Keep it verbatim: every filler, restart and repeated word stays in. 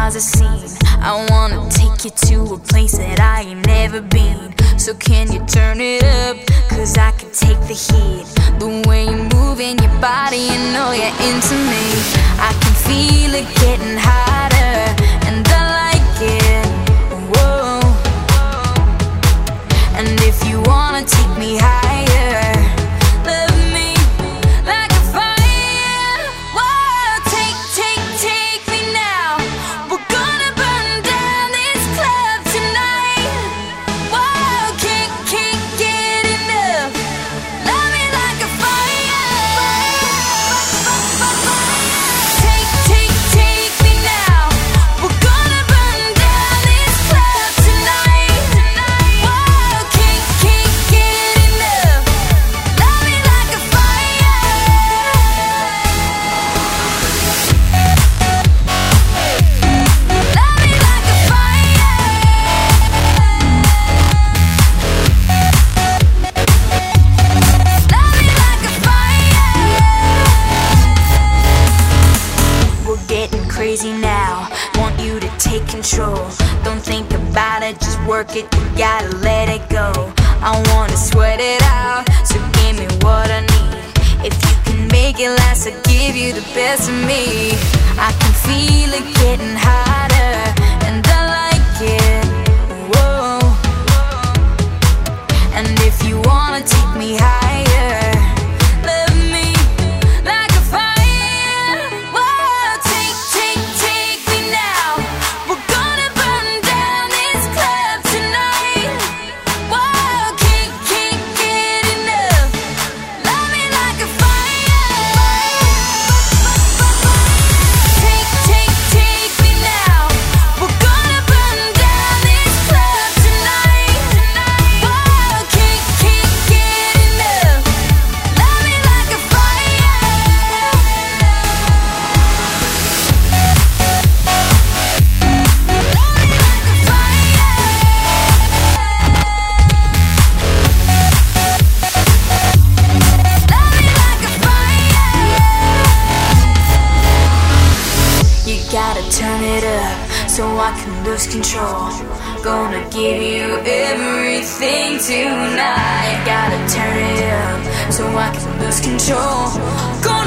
cause a scene. I wanna take you to a place that I ain't never been. So can you turn it up, cause I can take the heat. The way you're moving your body, you know you're into me. I can feel it getting hotter, and I like it, whoa. And if you wanna take me higher, love me like a fire. Whoa, take, take, take me now. We're gonna burn down this club tonight. Whoa, can't, can't get enough. Love me like a fire. Take, take, take me now. We're gonna burn down this club tonight. Whoa, can't, can't get enough. Love me like a fire. Love me like a fire. Love me like a fire. We're getting crazy now. Want you to take control. Don't think about it, just work it. You gotta let it go. I wanna sweat it out, so give me what I need. If you can make it last, I'll give you the best of me. I can feel it getting hotter, and I like it, whoa. And if you wanna take me higher, love me like a fire. Whoa, take, take, take me now. We're gonna burn down this club tonight. Whoa, can't, can't get enough. Love me like a fire. Take, take, take me now. We're gonna burn down this club tonight. Whoa, can't, can't get enough. Love me like a fire. Love me like a fire. You gotta turn it up, so I can lose control. Gonna give you everything tonight. Gotta turn it up, so I can lose control. Gonna